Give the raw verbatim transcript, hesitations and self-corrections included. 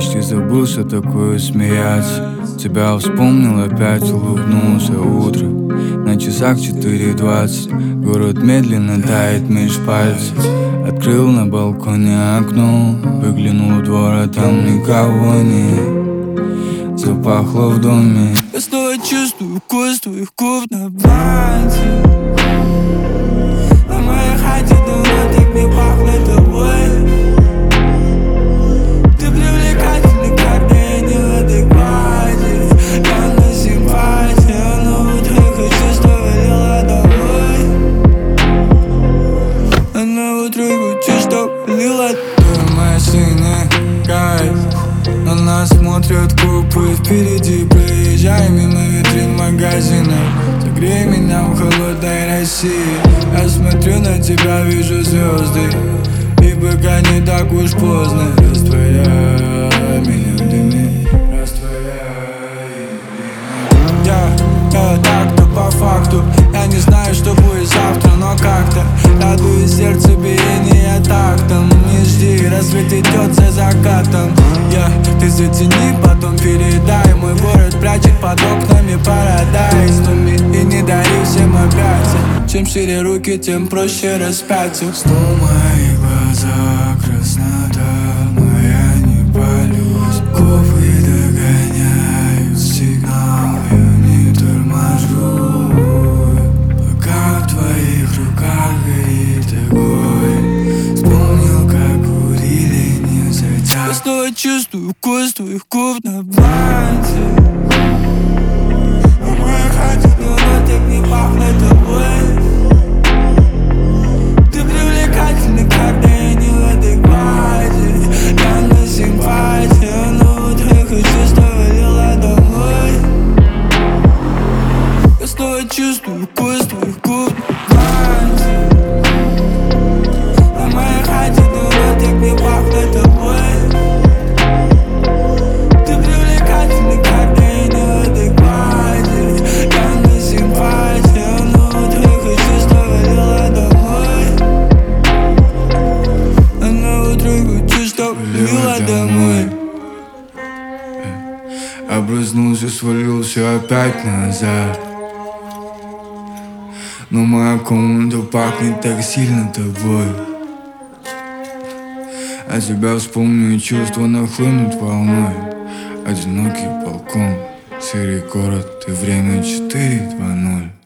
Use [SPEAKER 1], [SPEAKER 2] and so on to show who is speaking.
[SPEAKER 1] почти забыл, что такое смеяться. Тебя вспомнил, опять улыбнулся утро. На часах четыре двадцать. Город медленно тает меж пальцев. Открыл на балконе окно, выглянул в двор, а там никого нет. Запахло в доме.
[SPEAKER 2] Я снова чувствую вкус твоих губ на банте. На моей хате давно так не пахло тобой. Ты привлекательный, когда я не в адеквате. Я на симпатии, но вот только чувство валило домой. Она вот руку чувство валила. Ты моя синяя кайф. На нас смотрят купы впереди. Проезжай мимо витрин магазина. Согрей меня в холодной России. Я смотрю на тебя, вижу звезды. И пока не так уж поздно. Растворяй меня в дыме. Растворяй меня. Я, я так-то по факту. Я не знаю, что будет завтра, но как-то радует сердце биение тактом. Не жди, рассвет идет за закатом. Я, ты затяни, потом передай. Мой город прячет под окнами парадайз. И не дари всем опять. Чем шире руки, тем проще распяться.
[SPEAKER 1] Снова мои глаза, краснота, но я не палюсь. Ковы догоняют сигнал, я не торможу. Пока в твоих руках горит огонь. Вспомнил, как курили, не затяг.
[SPEAKER 2] Я снова чувствую вкус твоих губ на банте. На моей хате давно так не пахло тобой. Ты привлекательный, когда я не в адеквате. Я на симпатии, но вот только чувство валило домой. Я снова чувствую вкус твоих губ на банте. На моей хате давно так не пахло тобой. Ты привлекательный, когда я не в адеквате. Я на симпатии, но вот только чувство валило домой. Она вот только чувство валило домой.
[SPEAKER 1] Образнулся, свалился опять назад. Но моя комната пахнет так сильно тобой. А тебя вспомню, и чувства нахлынут волной. Одинокий балкон, серый город и время четыре два ноль.